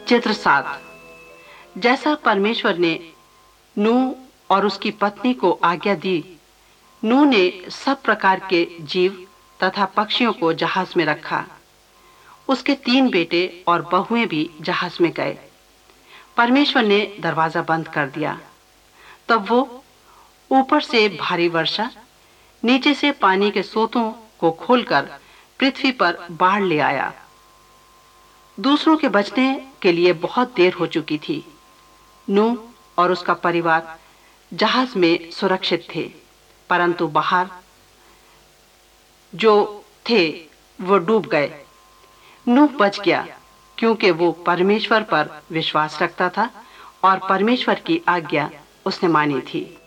चित्र 7। जैसा परमेश्वर ने नूह और उसकी पत्नी को आज्ञा दी, नूह ने सब प्रकार के जीव तथा पक्षियों को जहाज में रखा। उसके 3 बेटे और बहुएं भी जहाज में गए। परमेश्वर ने दरवाजा बंद कर दिया। तब वो ऊपर से भारी वर्षा, नीचे से पानी के सोतों को खोलकर पृथ्वी पर बाढ़ ले आया। दूसरों के बचने के लिए बहुत देर हो चुकी थी। नूह और उसका परिवार जहाज में सुरक्षित थे, परंतु बाहर जो थे वो डूब गए। नूह बच गया क्योंकि वो परमेश्वर पर विश्वास रखता था और परमेश्वर की आज्ञा उसने मानी थी।